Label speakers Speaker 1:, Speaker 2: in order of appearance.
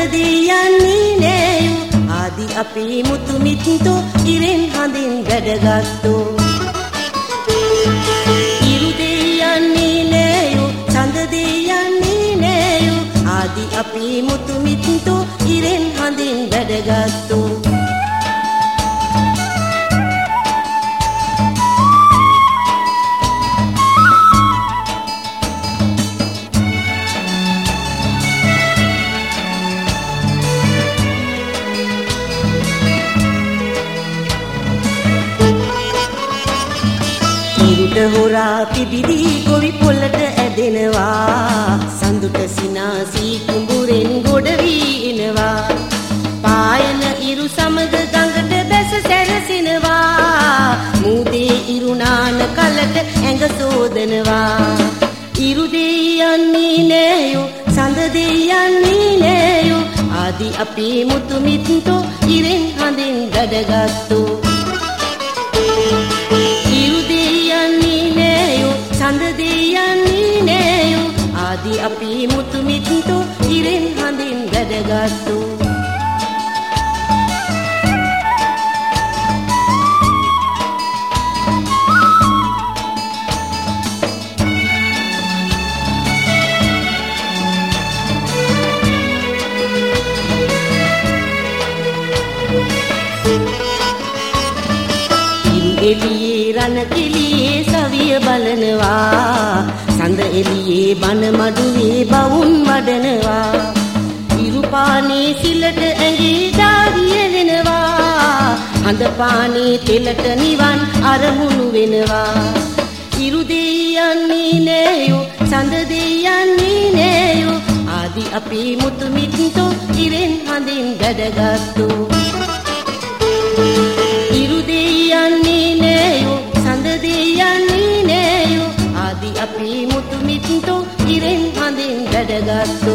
Speaker 1: දෙයන්නේ නෑයෝ ආදි අපේ මුතු මිත්තෝ ඉරෙන් හඳින් වැඩගත්තෝ ඉරු දෙයන්නේ නෑයෝ සඳ දෙයන්නේ නෑයෝ ආදි අපේ මුතු මිත්තෝ ඉරෙන් හඳින් වැඩගත්තෝ හොරා පිබිදි ගොවි පොළට ඇදෙනවා සඳුට සිනාසී කුඹුරෙන් ගොඩ වී එනවා පායන ඉරු සමග ගඟට බැස සැරසෙනවා මූදේ ඉරු නාන කලට ඇඟ සෝදනවා ඉරු දෙයන්නේ නෑයෝ සඳ දෙයන්නේ නෑයෝ ආදි අපේ මුතු මිත්තෝ ඉරෙන් හඳින් වැඩගත්තෝ සඳ දෙයන්නේ නෑයෝ ආදි අපේ මුතු මිත්තෝ ඉරෙන් හඳින් වැඩගත්තෝ එළියේ රණ කෙලියේ සවිය බලනවා සඳ එළියේ බන මඩුවේ බවුන් වඩනවා ඉරු පානේ සිලට ඇඟේ දාරිය වෙනවා හඳ පානේ තෙලට නිවන් අරමුණු වෙනවා ඉරු දෙයන්නේ නෑයෝ සඳ දෙයන්නේ නෑයෝ ආදි අපේ මුතු මිත්තෝ ඉරෙන් හඳින් වැඩගත්තෝ ඉරු දෙයන්නේ නෑයෝ සඳ දෙයන්නේ නෑයෝ ආදි අපේ මුතු මිත්තෝ ඉරෙන් හඳින් වැඩගත්තෝ